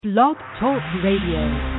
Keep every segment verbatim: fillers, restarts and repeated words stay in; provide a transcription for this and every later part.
Blog Talk Radio.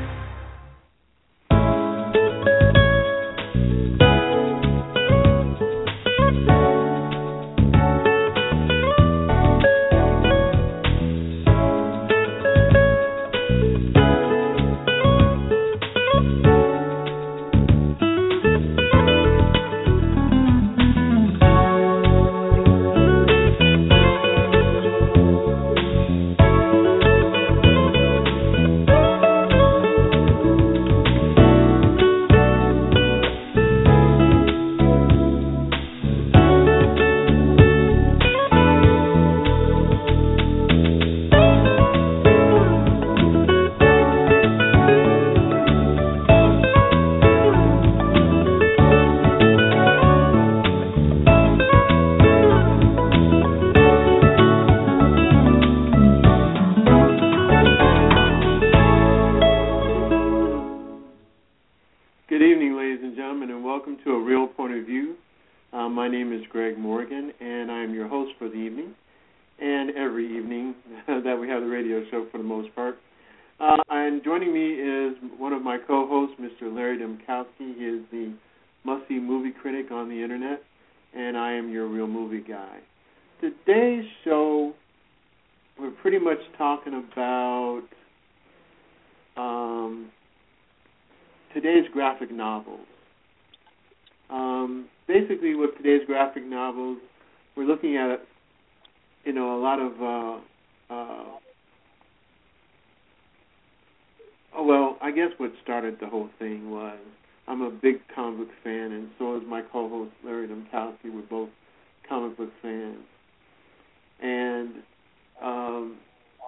The whole thing was I'm a big comic book fan, and so is my co-host Larry Domkowski. We're both comic book fans, and um,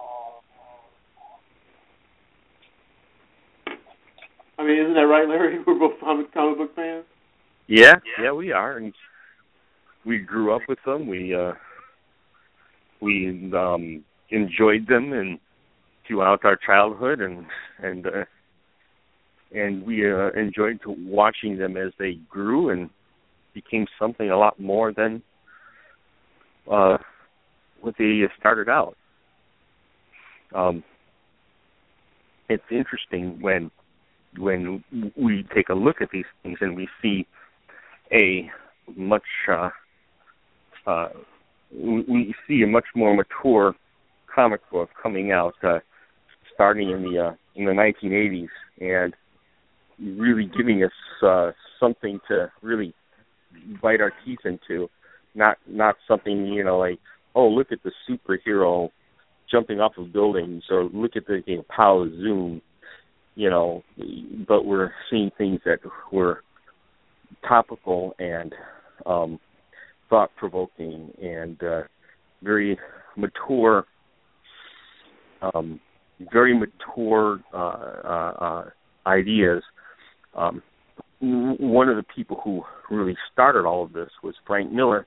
I mean, isn't that right, Larry? We're both comic comic book fans. Yeah, yeah, we are, and we grew up with them. We uh, we um, enjoyed them, and throughout our childhood, and and. Uh, And we uh, enjoyed watching them as they grew and became something a lot more than uh, what they started out. Um, it's interesting when when we take a look at these things and we see a much uh, uh, we see a much more mature comic book coming out, uh, starting in the uh, in the nineteen eighties, and really giving us uh, something to really bite our teeth into, not not something, you know, like, oh, look at the superhero jumping off of buildings, or look at the, you know, pow, zoom, you know, but we're seeing things that were topical and um, thought-provoking and uh, very mature, um, very mature uh, uh, uh, ideas. Um, one of the people who really started all of this was Frank Miller,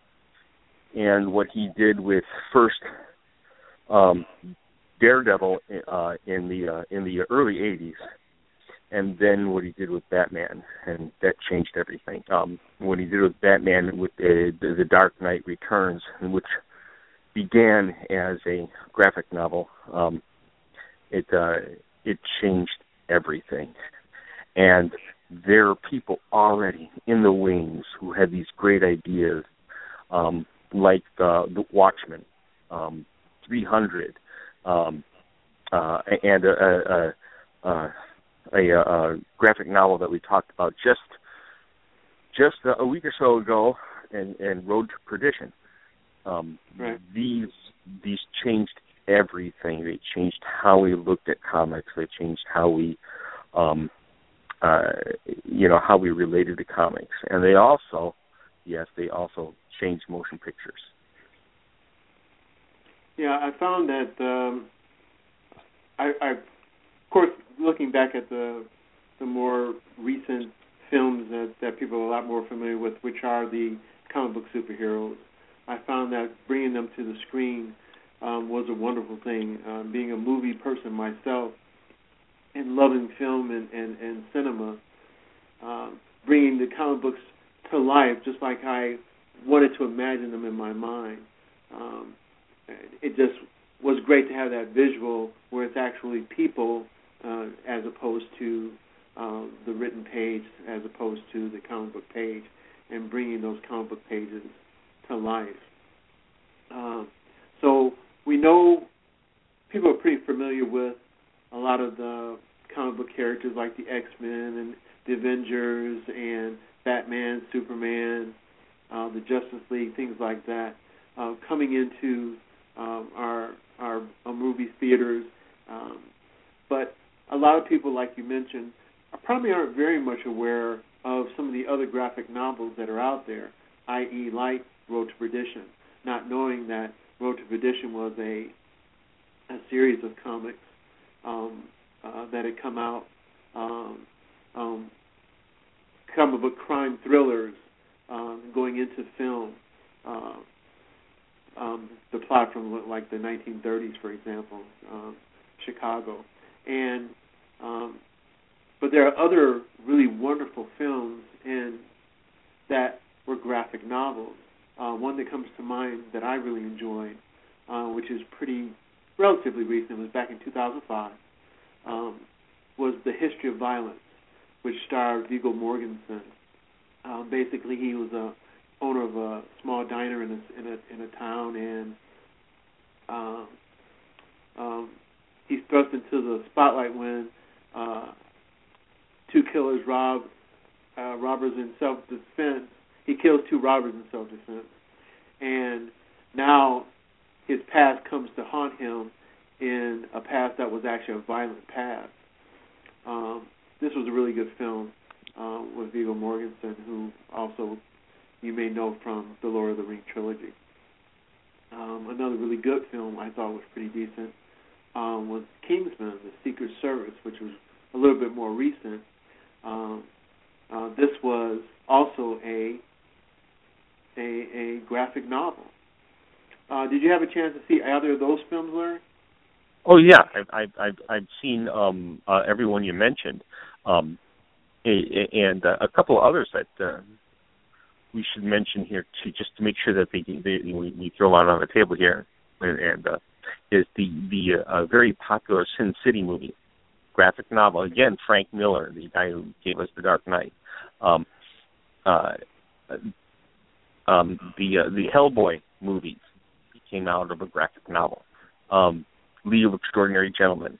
and what he did with first um, Daredevil uh, in the uh, in the early eighties, and then what he did with Batman, and that changed everything. Um, what he did with Batman with the, the Dark Knight Returns, which began as a graphic novel, um, it uh, it changed everything. And there are people already in the wings who had these great ideas, um, like uh, The Watchmen, um, three hundred, um, uh, and a, a, a, a, a graphic novel that we talked about just just a week or so ago, and, and Road to Perdition. Um, right. These these changed everything. They changed how we looked at comics. They changed how we um, Uh, you know, how we related to comics. And they also, yes, they also changed motion pictures. Yeah, I found that, um, I, I, of course, looking back at the the more recent films that, that people are a lot more familiar with, which are the comic book superheroes, I found that bringing them to the screen um, was a wonderful thing. Um, being a movie person myself, and loving film and, and, and cinema, uh, bringing the comic books to life just like I wanted to imagine them in my mind. Um, it just was great to have that visual where it's actually people uh, as opposed to uh, the written page, as opposed to the comic book page, and bringing those comic book pages to life. Uh, so we know people are pretty familiar with a lot of the comic book characters like the X-Men and the Avengers and Batman, Superman, uh, the Justice League, things like that, uh, coming into um, our, our our movie theaters. Um, but a lot of people, like you mentioned, probably aren't very much aware of some of the other graphic novels that are out there, that is like Road to Perdition, not knowing that Road to Perdition was a, a series of comics um, uh, that had come out, um, um, comic book crime thrillers um, going into film. Uh, um, the plot from like the nineteen thirties, for example, um, Chicago. And um, but there are other really wonderful films and that were graphic novels. Uh, one that comes to mind that I really enjoyed, uh, which is pretty relatively recent, was back in two thousand five, um, was The History of Violence, which starred Viggo Mortensen. Um, basically, he was a owner of a small diner in a in a, in a town, and um, um, he's thrust into the spotlight when uh, two killers rob uh, robbers in self-defense. He kills two robbers in self-defense, and now his past comes to haunt him in a past that was actually a violent past. Um, this was a really good film uh, with Viggo Mortensen, who also you may know from the Lord of the Rings trilogy. Um, another really good film I thought was pretty decent um, was Kingsman: The Secret Service, which was a little bit more recent. Um, uh, this was also a a, a graphic novel. Uh, did you have a chance to see either of those films, Larry? Oh yeah, I've I've I've, I've seen um, uh, everyone you mentioned, um, and uh, a couple of others that uh, we should mention here too, just to make sure that they, they we, we throw out on the table here, and, and uh, is the the uh, very popular Sin City movie, graphic novel. Again, Frank Miller, the guy who gave us The Dark Knight. Um, uh, um, the uh, the Hellboy movies came out of a graphic novel. Um, League of Extraordinary Gentlemen.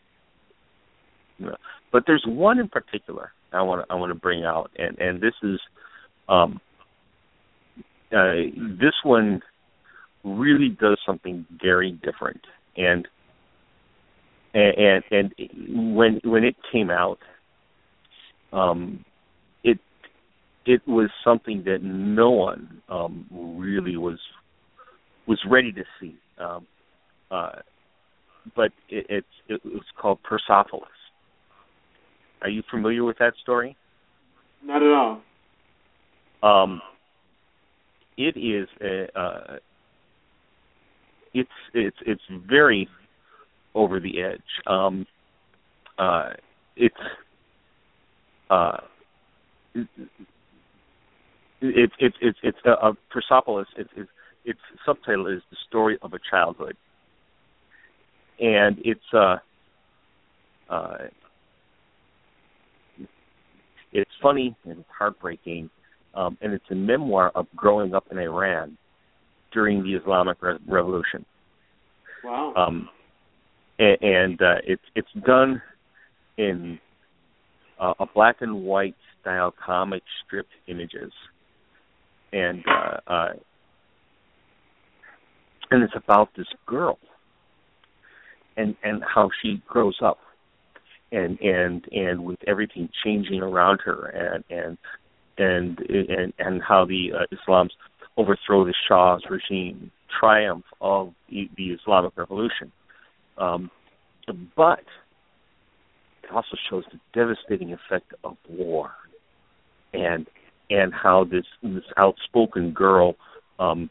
But there's one in particular I want to I want to bring out, and and this is um, uh, this one really does something very different, and and and when when it came out, um, it it was something that no one um, really was was ready to see. Um, uh, but it, it's it was called Persepolis. Are you familiar with that story? Not at all. Um, it is a, uh, it's it's it's very over the edge. Um, uh, it's uh, it, it, it, it's it's uh, Persepolis. It's it's its subtitle is The Story of a Childhood. And it's uh, uh, it's funny and it's heartbreaking, um, and it's a memoir of growing up in Iran during the Islamic Re- Revolution. Wow. Um, and and uh, it's it's done in uh, a black and white style comic strip images, and uh, uh, and it's about this girl. And, and how she grows up, and and and with everything changing around her, and and and and, and how the uh, Islams overthrow the Shah's regime, triumph of the, the Islamic Revolution. Um, but it also shows the devastating effect of war, and and how this this outspoken girl, um,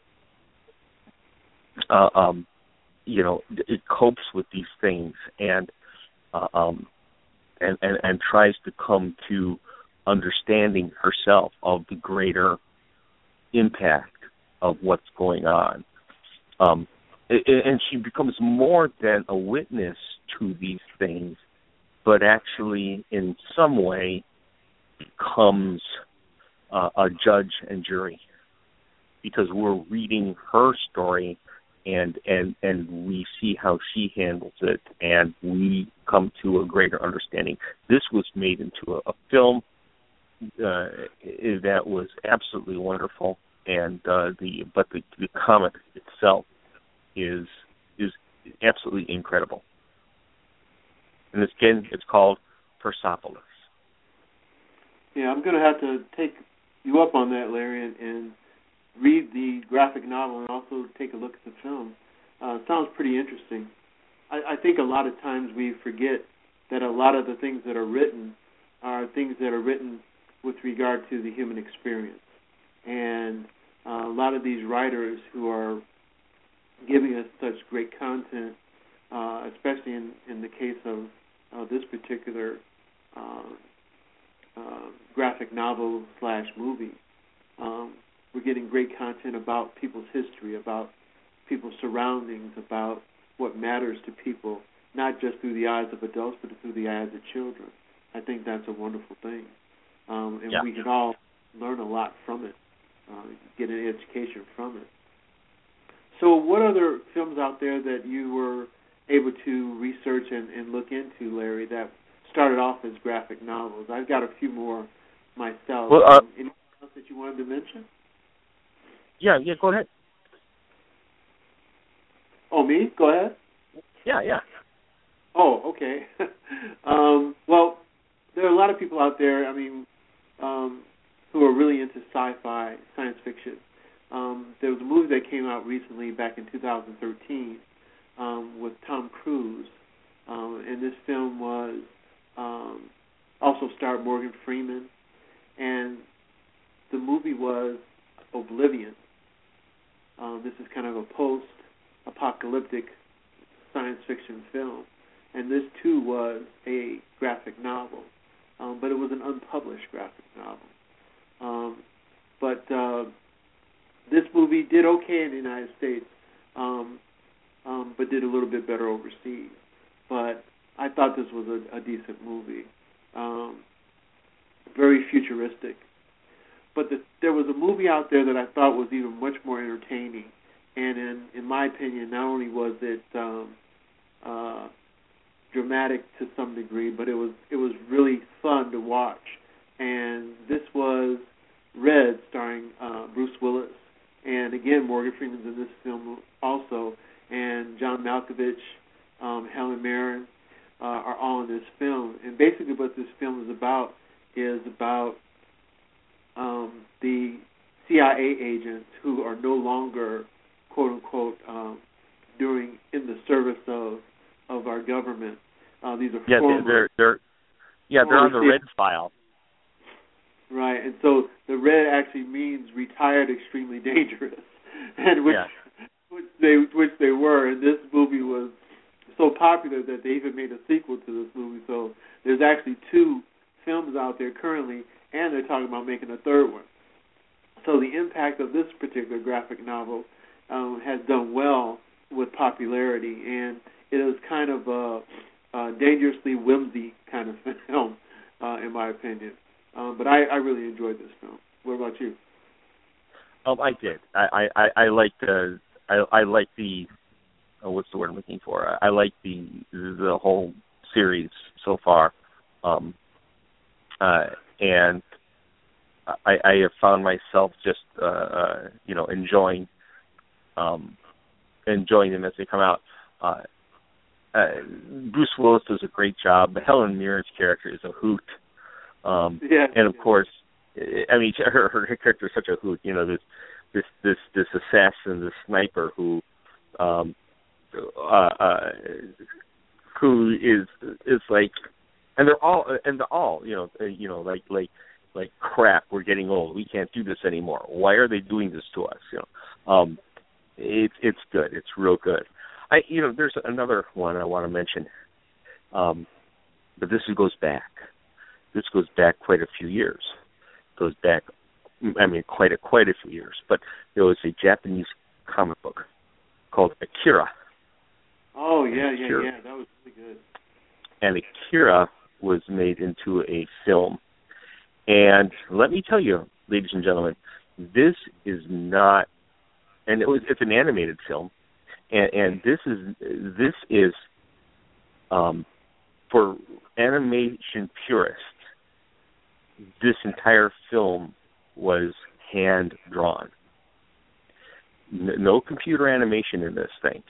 uh, um. you know, it copes with these things and uh, um, and, and and tries to come to understanding herself of the greater impact of what's going on. Um, and she becomes more than a witness to these things, but actually in some way becomes uh, a judge and jury, because we're reading her story and, and and we see how she handles it, and we come to a greater understanding. This was made into a, a film uh, that was absolutely wonderful, and uh, the but the, the comic itself is is absolutely incredible. And this, again, it's called Persepolis. Yeah, I'm going to have to take you up on that, Larry, and, and read the graphic novel and also take a look at the film. Uh, it sounds pretty interesting. I, I think a lot of times we forget that a lot of the things that are written are things that are written with regard to the human experience. And uh, a lot of these writers who are giving us such great content, uh, especially in, in the case of uh, this particular uh, uh, graphic novel slash movie, um, we're getting great content about people's history, about people's surroundings, about what matters to people, not just through the eyes of adults, but through the eyes of children. I think that's a wonderful thing. Um, and yeah. we can all learn a lot from it, uh, get an education from it. So what other films out there that you were able to research and, and look into, Larry, that started off as graphic novels? I've got a few more myself. Well, uh, um, anything else that you wanted to mention? Yeah, yeah, go ahead. Oh, me? Go ahead. Yeah, yeah. Oh, okay. um, well, there are a lot of people out there, I mean, um, who are really into sci-fi, science fiction. Um, there was a movie that came out recently back in two thousand thirteen um, with Tom Cruise, um, and this film was um, also starred Morgan Freeman, and the movie was Oblivion. Um, this is kind of a post-apocalyptic science fiction film, and this too was a graphic novel, um, but it was an unpublished graphic novel. Um, but uh, this movie did okay in the United States, um, um, but did a little bit better overseas. But I thought this was a, a decent movie, um, very futuristic. But the, there was a movie out there that I thought was even much more entertaining, and in, in my opinion, not only was it um, uh, dramatic to some degree, but it was it was really fun to watch. And this was Red, starring uh, Bruce Willis. And again, Morgan Freeman's in this film also, and John Malkovich, um, Helen Mirren uh, are all in this film. And basically what this film is about is about um, the C I A agents who are no longer, quote-unquote, um, doing in the service of of our government. Uh, these are yeah, former... They're, they're, yeah, they're on the red file. Right, and so the red actually means retired extremely dangerous, and which, yeah. which they which they were. And this movie was so popular that they even made a sequel to this movie. So there's actually two films out there currently, and they're talking about making a third one. So the impact of this particular graphic novel um, has done well with popularity, and it is kind of a, a dangerously whimsy kind of film, uh, in my opinion. Um, but I, I really enjoyed this film. What about you? Um, I did. I I, I like the I I like the oh, what's the word I'm looking for? I, I like the the whole series so far, um, uh, and I, I have found myself just uh, uh, you know enjoying um, enjoying them as they come out. Uh, uh, Bruce Willis does a great job. Helen Mirren's character is a hoot. Um, yeah. And of course, I mean, her, her character is such a hoot. You know, this this this this assassin, this sniper who, um, uh, uh, who is is like, and they're all and they're all you know you know like like like crap. We're getting old. We can't do this anymore. Why are they doing this to us? You know, um, it's it's good. It's real good. I you know, there's another one I want to mention, um, but this goes back. This goes back quite a few years. Goes back, I mean, quite a quite a few years. But there was a Japanese comic book called Akira. Oh yeah, yeah, Akira. yeah. That was really good. And Akira was made into a film. And let me tell you, ladies and gentlemen, this is not, and it was it's an animated film, and, and this is this is um, for animation purists. This entire film was hand drawn. No computer animation in this thing.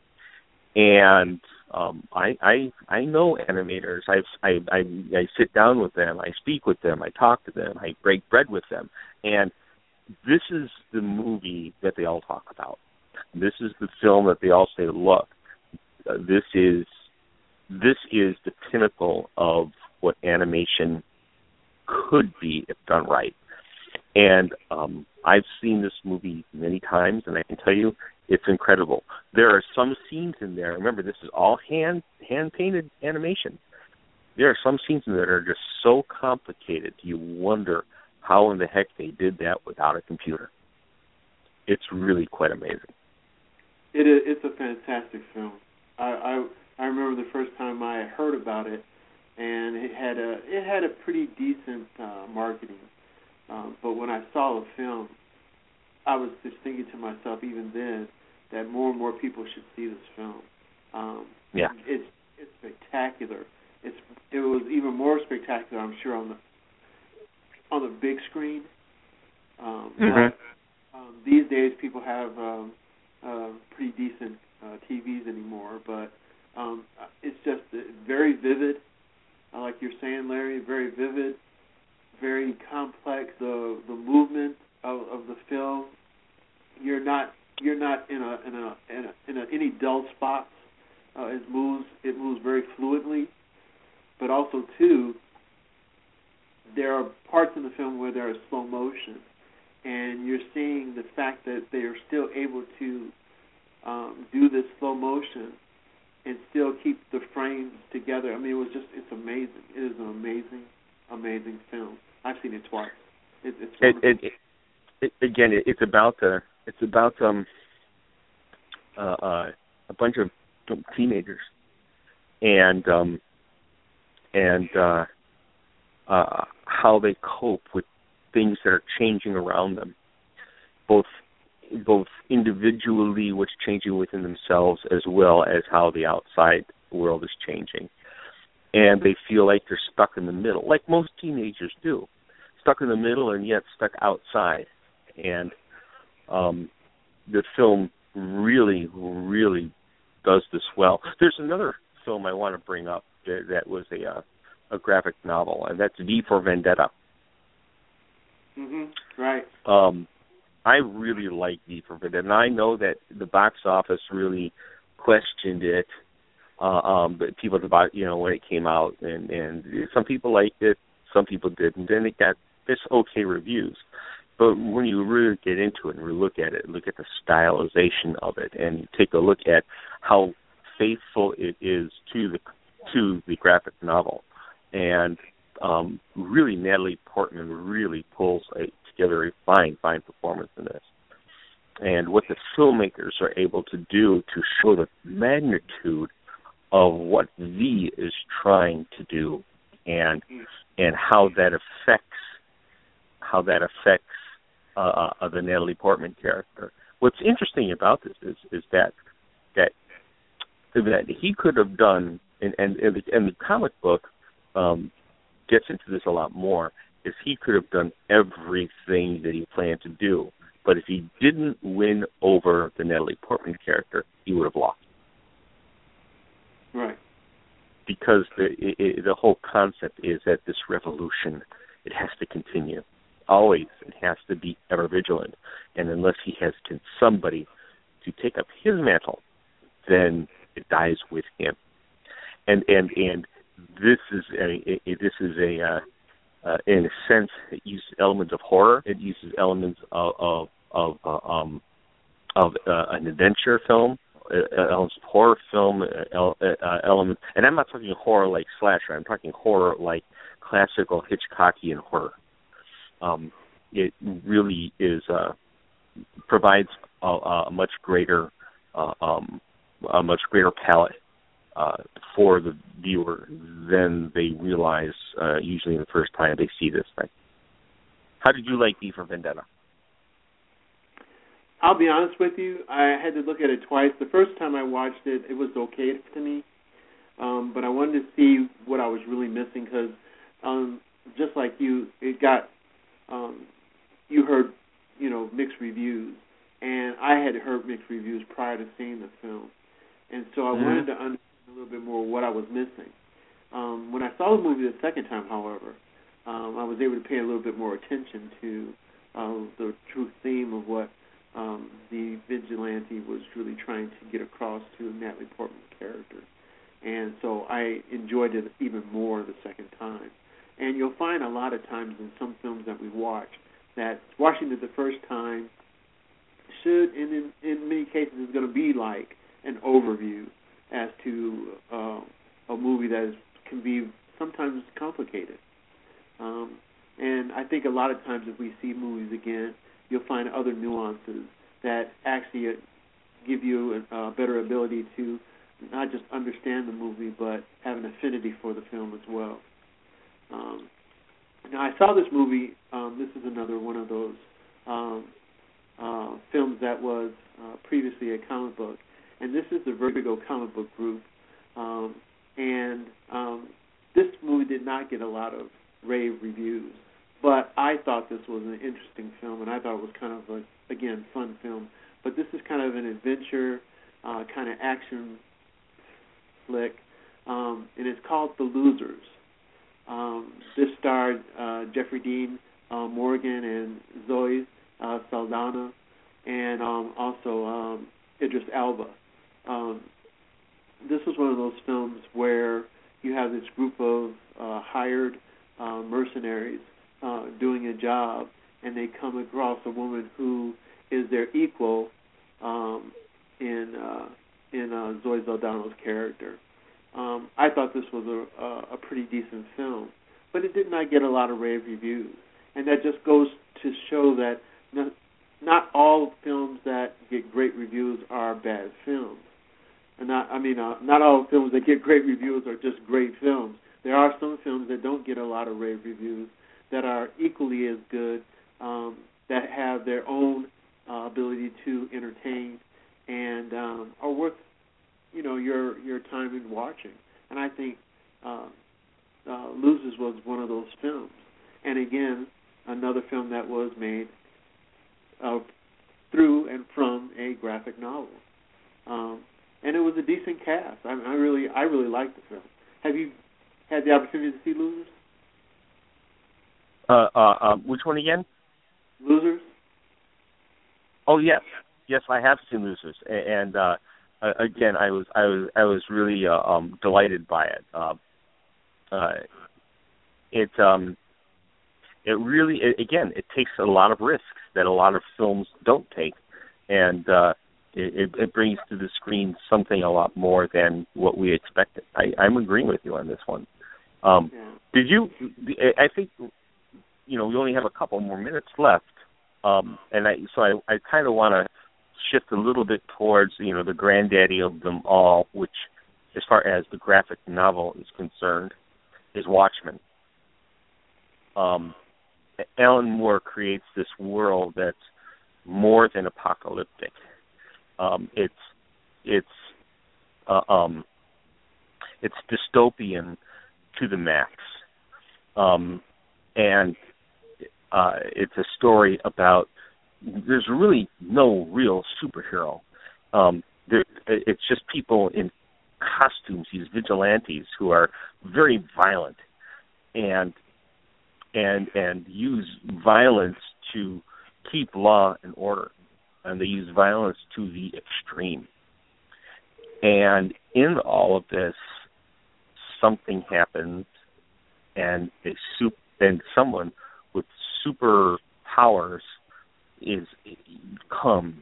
And um, I, I I know animators. I, I I I sit down with them. I speak with them. I talk to them. I break bread with them. And this is the movie that they all talk about. This is the film that they all say, look, uh, this is this is the pinnacle of what animation could be if done right. And um, I've seen this movie many times, and I can tell you it's incredible. There are some scenes in there. Remember, this is all hand hand painted animation. There are some scenes in there that are just so complicated. You wonder how in the heck they did that without a computer. It's really quite amazing. It is. It's a fantastic film. I, I I remember the first time I heard about it, and it had a it had a pretty decent uh, marketing. Um, but when I saw the film, I was just thinking to myself, even then, that more and more people should see this film. Um, yeah, it's it's spectacular. It's it was even more spectacular, I'm sure, on the on the big screen. Um, mm-hmm. but, um, these days, people have um, uh, pretty decent uh, T Vs anymore, but um, it's just very vivid, uh, like you're saying, Larry. Very vivid, very complex. The the movement of, of the film, you're not you're not in a in a in, a, in a, any dull spots. Uh, it moves it moves very fluidly, but also too, there are parts in the film where there is slow motion, and you're seeing the fact that they are still able to um, do this slow motion and still keep the frames together. I mean, it was just it's amazing. It is an amazing, amazing film. I've seen it twice. It, it's wonderful. It, it, it, it, again, it, it's about the it's about um uh, uh, a bunch of teenagers and um and uh, uh, how they cope with things that are changing around them, both both individually, what's changing within themselves, as well as how the outside world is changing. And they feel like they're stuck in the middle, like most teenagers do, stuck in the middle and yet stuck outside. And um, the film really, really does this well. There's another film I want to bring up that, that was a uh, a graphic novel, and that's V for Vendetta. Mm-hmm. Right. Um, I really like V for Vendetta, and I know that the box office really questioned it. Uh, um, but people about you know when it came out, and, and some people liked it, some people didn't, and it got this okay reviews. But when you really get into it and really look at it, look at the stylization of it, and take a look at how faithful it is to the to the graphic novel, and um, really Natalie Portman really pulls a, together a fine, fine performance in this. And what the filmmakers are able to do to show the magnitude of what V is trying to do, and and how that affects how that affects uh, uh, the Natalie Portman character. What's interesting about this is is that that that he could have done, and and, and, the, and the comic book um, gets into this a lot more, is he could have done everything that he planned to do, but if he didn't win over the Natalie Portman character, he would have lost. Right. Because the it, it, the whole concept is that this revolution, it has to continue. Always, it has to be ever vigilant. And unless he has somebody to take up his mantle, then it dies with him. And and and this is a, a this is a uh, uh, in a sense, it uses elements of horror. It uses elements of of of, uh, um, of uh, an adventure film. Uh, horror film uh, uh, element, and I'm not talking horror like slasher. I'm talking horror like classical Hitchcockian horror. Um, it really is uh, provides a, a much greater uh, um, a much greater palette uh, for the viewer than they realize uh, usually the first time they see this thing. How did you like V for Vendetta? I'll be honest with you. I had to look at it twice. The first time I watched it, it was okay to me, um, but I wanted to see what I was really missing because, um, just like you, it got um, you heard, you know, mixed reviews, and I had heard mixed reviews prior to seeing the film, and so I mm-hmm. wanted to understand a little bit more what I was missing. Um, when I saw the movie the second time, however, um, I was able to pay a little bit more attention to uh, the true theme of what Um, the vigilante was really trying to get across to Natalie Portman's character. And so I enjoyed it even more the second time. And you'll find a lot of times in some films that we watch that watching it the first time should, and in, in many cases, is going to be like an overview as to uh, a movie that is, can be sometimes complicated. Um, and I think a lot of times if we see movies again, you'll find other nuances that actually give you a, a better ability to not just understand the movie, but have an affinity for the film as well. Um, now, I saw this movie. Um, this is another one of those um, uh, films that was uh, previously a comic book, and this is the Vertigo comic book group. Um, and um, this movie did not get a lot of rave reviews. But I thought this was an interesting film, and I thought it was kind of a, again, fun film. But this is kind of an adventure, uh, kind of action flick, um, and it's called The Losers. Um, this starred uh, Jeffrey Dean uh, Morgan and Zoe uh, Saldana, and um, also um, Idris Elba. Um, this was one of those films where you have this group of uh, hired uh, mercenaries Uh, doing a job, and they come across a woman who is their equal um, in uh, in uh, Zoe Saldana's character. Um, I thought this was a, a, a pretty decent film, but it did not get a lot of rave reviews, and that just goes to show that not, not all films that get great reviews are bad films. And not, I mean, uh, not all films that get great reviews are just great films. There are some films that don't get a lot of rave reviews that are equally as good, um, that have their own uh, ability to entertain and um, are worth, you know, your your time in watching. And I think uh, uh, Losers was one of those films. And again, another film that was made uh, through and from a graphic novel. Um, and it was a decent cast. I, I really, I really liked the film. Have you had the opportunity to see Losers? Uh, uh, um, which one again? Losers. Oh yes, yes, I have seen Losers, and uh, again, I was, I was, I was really uh, um, delighted by it. Uh, uh, it, um, it really, it, again, it takes a lot of risks that a lot of films don't take, and uh, it, it brings to the screen something a lot more than what we expected. I, I'm agreeing with you on this one. Um, yeah. Did you? I think. You know, we only have a couple more minutes left, um, and I, so I, I kind of want to shift a little bit towards, you know, the granddaddy of them all, which, as far as the graphic novel is concerned, is Watchmen. Um, Alan Moore creates this world that's more than apocalyptic. Um, it's it's uh, um, it's dystopian to the max, um, and Uh, it's a story about, there's really no real superhero. Um, there, it's just people in costumes, these vigilantes who are very violent and and and use violence to keep law and order, and they use violence to the extreme. And in all of this, something happens, and a soup and someone with superpowers is comes,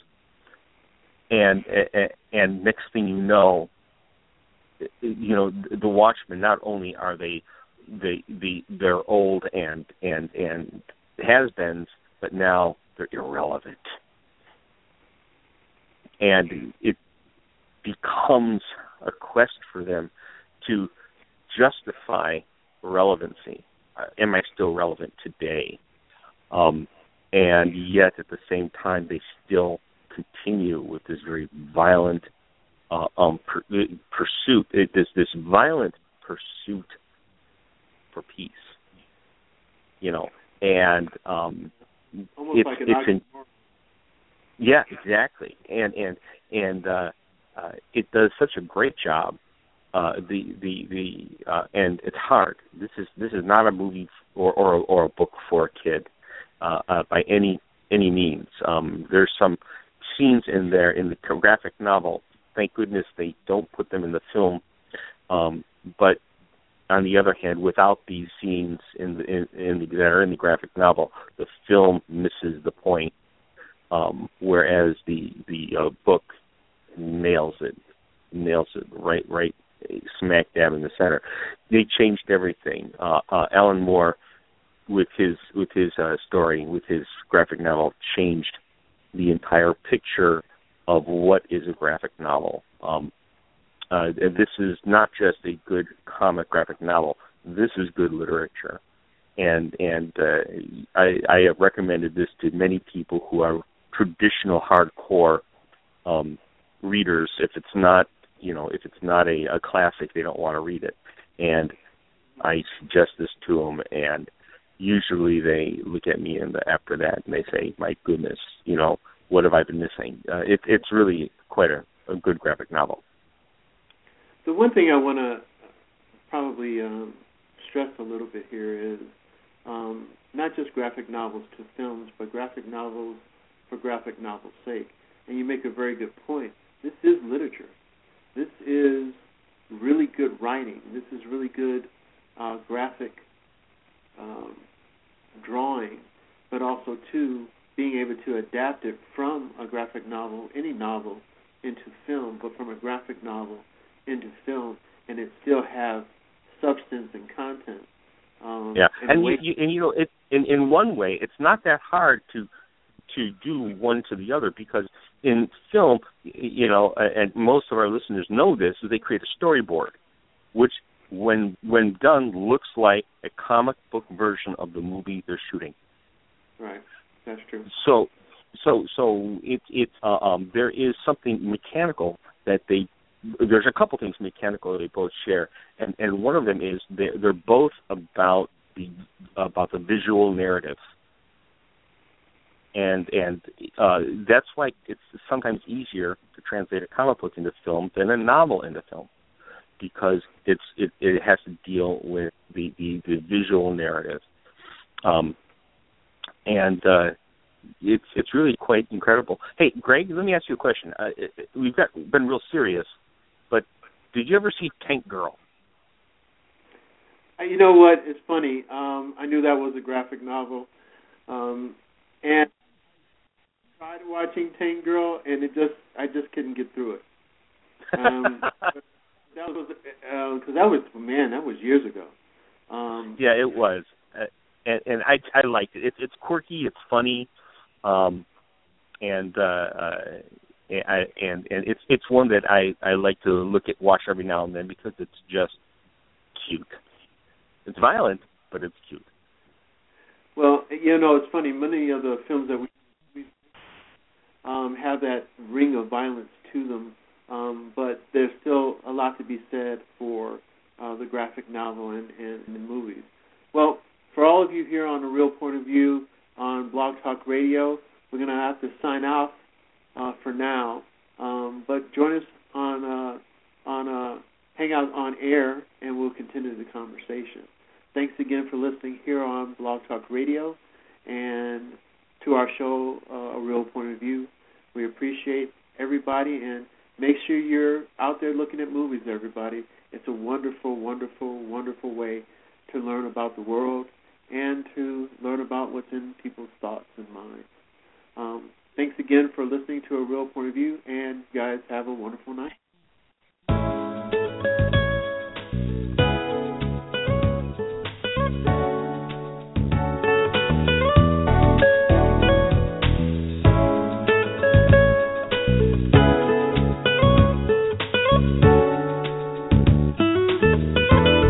and and next thing you know, you know the Watchmen. Not only are they the the they're old and and and has-beens, but now they're irrelevant. and it becomes a quest for them to justify relevancy. Uh, am I still relevant today? Um, and yet, at the same time, they still continue with this very violent uh, um, per, pursuit. It, this this violent pursuit for peace. You know, and um, almost it's, like an it's in, yeah, exactly, and and and uh, uh, it does such a great job. Uh, the the the uh, and it's hard. This is this is not a movie or or, or a book for a kid uh, uh, by any any means. Um, there's some scenes in there in the graphic novel. Thank goodness they don't put them in the film. Um, but on the other hand, without these scenes in the in, in the, that are in the graphic novel, the film misses the point. Um, whereas the the uh, book nails it, nails it right right. smack dab in the center. They changed everything. Uh, uh, Alan Moore, with his with his uh, story, with his graphic novel, changed the entire picture of what is a graphic novel. Um, uh, this is not just a good comic graphic novel. This is good literature, and and uh, I, I have recommended this to many people who are traditional hardcore um, readers. If it's not You know, if it's not a, a classic, they don't want to read it. And I suggest this to them, and usually they look at me and the, after that and they say, my goodness, you know, what have I been missing? Uh, it, it's really quite a, a good graphic novel. The one thing I want to probably um, stress a little bit here is um, not just graphic novels to films, but graphic novels for graphic novel's sake. And you make a very good point. This is literature. This is really good writing. This is really good uh, graphic um, drawing, but also, too, being able to adapt it from a graphic novel, any novel, into film, but from a graphic novel into film, and it still have substance and content. Um, yeah, and way- you, you, and you know, it, in in one way, it's not that hard to to do one to the other, because in film, you know, and most of our listeners know this, is they create a storyboard, which, when when done, looks like a comic book version of the movie they're shooting. Right, that's true. So, so, so it it uh, um, there is something mechanical that they. There's a couple things mechanical that they both share, and, and one of them is they're, they're both about the about the visual narrative. And and uh, that's why it's sometimes easier to translate a comic book into film than a novel into film, because it's it, it has to deal with the, the, the visual narrative, um, and uh, it's it's really quite incredible. Hey, Greg, let me ask you a question. Uh, we've got been real serious, but did you ever see Tank Girl? You know what? It's funny. Um, I knew that was a graphic novel, um, and tried watching Tank Girl, and it just I just couldn't get through it. Um, that was because uh, that was man, that was years ago. Um, yeah, it was, uh, and, and I I liked it. It's it's quirky, it's funny, um, and uh, uh, I, and and it's it's one that I, I like to look at, watch every now and then, because it's just cute. It's violent, but it's cute. Well, you know, it's funny. Many of the films that we Um, have that ring of violence to them, um, but there's still a lot to be said for uh, the graphic novel and, and, and the movies. Well, for all of you here on The Real Point of View on Blog Talk Radio, we're going to have to sign off uh, for now, um, but join us on uh, on uh, Hangout on Air, and we'll continue the conversation. Thanks again for listening here on Blog Talk Radio, and to our show, uh, A Real Point of View. We appreciate everybody, and make sure you're out there looking at movies, everybody. It's a wonderful, wonderful, wonderful way to learn about the world and to learn about what's in people's thoughts and minds. Um, thanks again for listening to A Real Point of View, and guys, have a wonderful night.